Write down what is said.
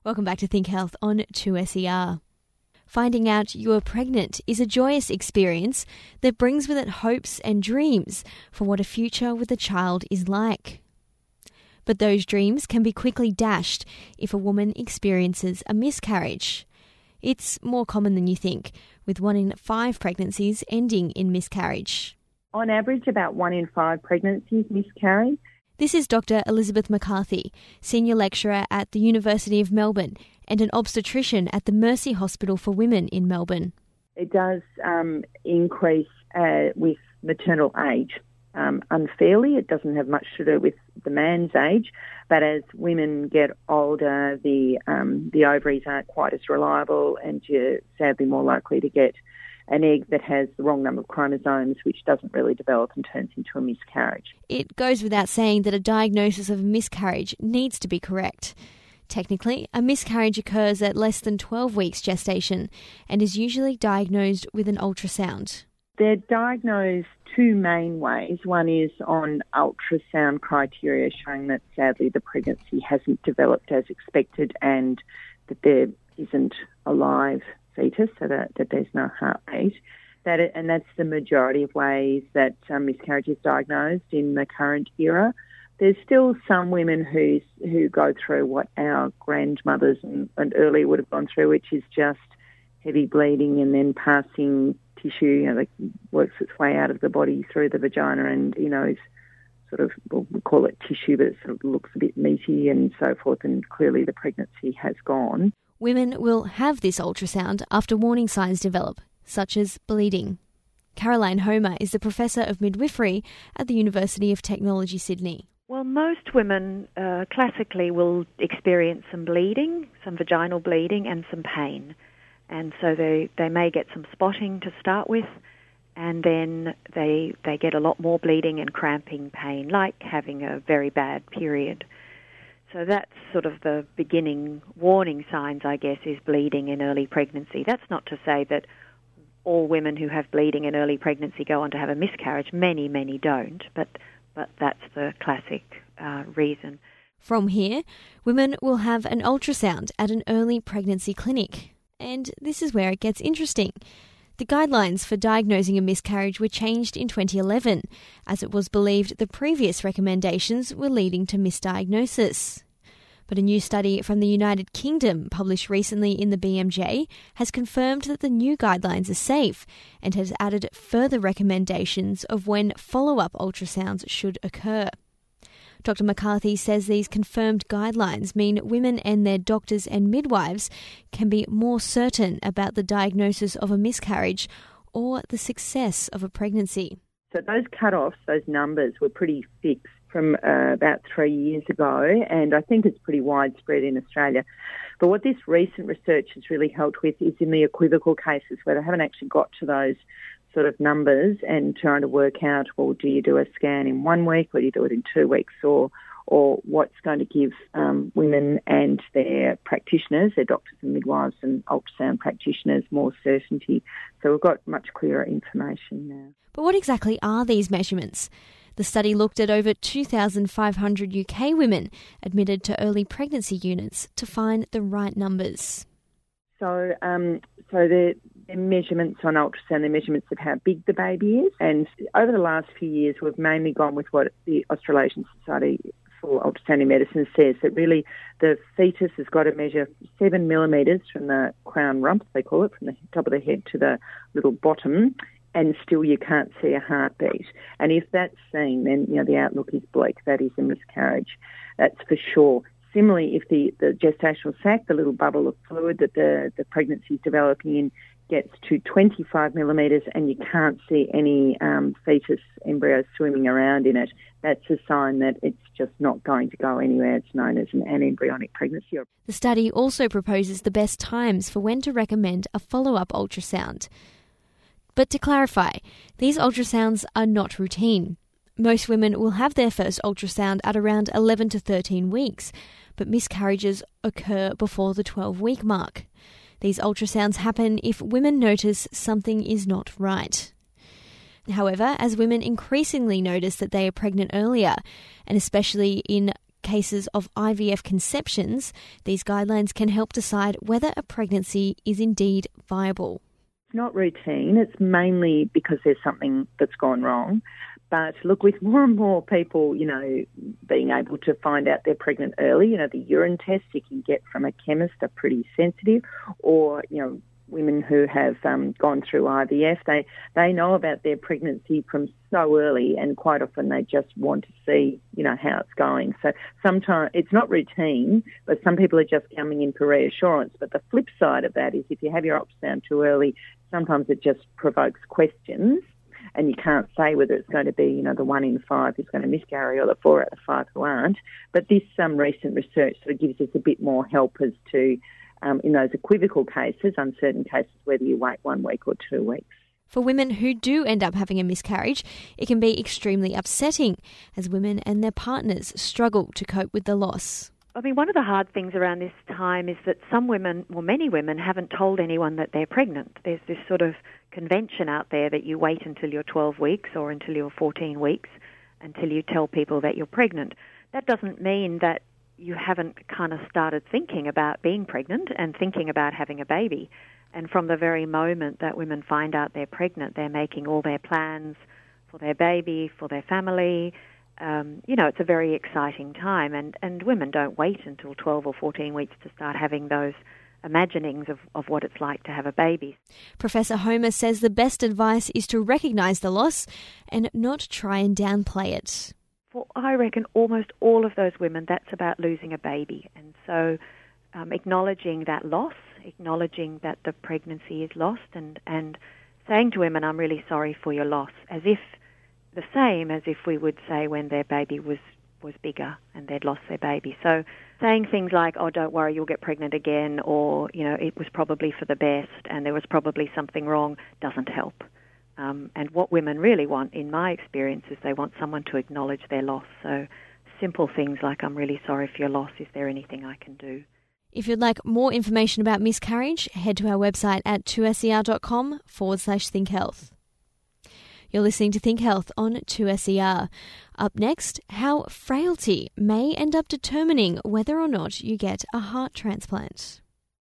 Welcome back to Think Health on 2SER. Finding out you are pregnant is a joyous experience that brings with it hopes and dreams for what a future with a child is like. But those dreams can be quickly dashed if a woman experiences a miscarriage. It's more common than you think, with 1 in 5 pregnancies ending in miscarriage. On average, about 1 in 5 pregnancies miscarry. This is Dr. Elizabeth McCarthy, Senior Lecturer at the University of Melbourne and an obstetrician at the Mercy Hospital for Women in Melbourne. It does increase with maternal age unfairly. It doesn't have much to do with the man's age, but as women get older, the ovaries aren't quite as reliable and you're sadly more likely to get an egg that has the wrong number of chromosomes, which doesn't really develop and turns into a miscarriage. It goes without saying that a diagnosis of a miscarriage needs to be correct. Technically, a miscarriage occurs at less than 12 weeks gestation and is usually diagnosed with an ultrasound. They're diagnosed 2 main ways. One is on ultrasound criteria showing that sadly the pregnancy hasn't developed as expected and that there isn't a live fetus, so that there's no heartbeat. And that's the majority of ways that miscarriage is diagnosed in the current era. There's still some women who go through what our grandmothers and earlier would have gone through, which is just heavy bleeding and then passing tissue, like works its way out of the body through the vagina and, is sort of, we call it tissue, but it sort of looks a bit meaty and so forth, and clearly the pregnancy has gone. Women will have this ultrasound after warning signs develop, such as bleeding. Caroline Homer is the Professor of Midwifery at the University of Technology, Sydney. Well, most women classically will experience some bleeding, some vaginal bleeding and some pain. And so they may get some spotting to start with, and then they get a lot more bleeding and cramping pain, like having a very bad period. So that's sort of the beginning warning signs, I guess, is bleeding in early pregnancy. That's not to say that all women who have bleeding in early pregnancy go on to have a miscarriage. Many, many don't, but that's the classic reason. From here, women will have an ultrasound at an early pregnancy clinic. And this is where it gets interesting. The guidelines for diagnosing a miscarriage were changed in 2011, as it was believed the previous recommendations were leading to misdiagnosis. But a new study from the United Kingdom, published recently in the BMJ, has confirmed that the new guidelines are safe and has added further recommendations of when follow-up ultrasounds should occur. Dr. McCarthy says these confirmed guidelines mean women and their doctors and midwives can be more certain about the diagnosis of a miscarriage or the success of a pregnancy. So those cut-offs, those numbers were pretty fixed from about 3 years ago, and I think it's pretty widespread in Australia. But what this recent research has really helped with is in the equivocal cases where they haven't actually got to those sort of numbers and trying to work out, well, do you do a scan in 1 week or do you do it in 2 weeks, or what's going to give women and their practitioners, their doctors and midwives and ultrasound practitioners, more certainty. So we've got much clearer information now. But what exactly are these measurements? The study looked at over 2,500 UK women admitted to early pregnancy units to find the right numbers. So the measurements on ultrasound, the measurements of how big the baby is. And over the last few years, we've mainly gone with what the Australasian Society for Ultrasound in Medicine says, that really the fetus has got to measure 7 millimetres from the crown rump, they call it, from the top of the head to the little bottom, and still you can't see a heartbeat. And if that's seen, then the outlook is bleak. That is a miscarriage. That's for sure. Similarly, if the gestational sac, the little bubble of fluid that the pregnancy is developing in, gets to 25 millimetres and you can't see any fetus embryo swimming around in it, that's a sign that it's just not going to go anywhere. It's known as an anembryonic pregnancy. The study also proposes the best times for when to recommend a follow-up ultrasound. But to clarify, these ultrasounds are not routine. Most women will have their first ultrasound at around 11 to 13 weeks, but miscarriages occur before the 12-week mark. These ultrasounds happen if women notice something is not right. However, as women increasingly notice that they are pregnant earlier, and especially in cases of IVF conceptions, these guidelines can help decide whether a pregnancy is indeed viable. It's not routine. It's mainly because there's something that's gone wrong. But look, with more and more people, being able to find out they're pregnant early, the urine tests you can get from a chemist are pretty sensitive, or, women who have gone through IVF, they know about their pregnancy from so early, and quite often they just want to see, how it's going. So sometimes it's not routine, but some people are just coming in for reassurance. But the flip side of that is if you have your ultrasound too early, sometimes it just provokes questions, and you can't say whether it's going to be, the 1 in 5 who's going to miscarry or the 4 out of 5 who aren't. But this recent research sort of gives us a bit more help as to, in those equivocal cases, uncertain cases, whether you wait 1 week or 2 weeks. For women who do end up having a miscarriage, it can be extremely upsetting as women and their partners struggle to cope with the loss. I mean, one of the hard things around this time is that some women, or many women, haven't told anyone that they're pregnant. There's this sort of convention out there that you wait until you're 12 weeks or until you're 14 weeks until you tell people that you're pregnant. That doesn't mean that you haven't kind of started thinking about being pregnant and thinking about having a baby. And from the very moment that women find out they're pregnant, they're making all their plans for their baby, for their family. It's a very exciting time, and women don't wait until 12 or 14 weeks to start having those imaginings of what it's like to have a baby. Professor Homer says the best advice is to recognise the loss and not try and downplay it. For, I reckon, almost all of those women, that's about losing a baby. And so acknowledging that loss, acknowledging that the pregnancy is lost, and saying to women, I'm really sorry for your loss, as if the same as if we would say when their baby was bigger and they'd lost their baby. So saying things like, oh, don't worry, you'll get pregnant again, or, it was probably for the best and there was probably something wrong, doesn't help. And what women really want, in my experience, is they want someone to acknowledge their loss. So simple things like, I'm really sorry for your loss, is there anything I can do? If you'd like more information about miscarriage, head to our website at 2ser.com/thinkhealth. You're listening to Think Health on 2SER. Up next, how frailty may end up determining whether or not you get a heart transplant.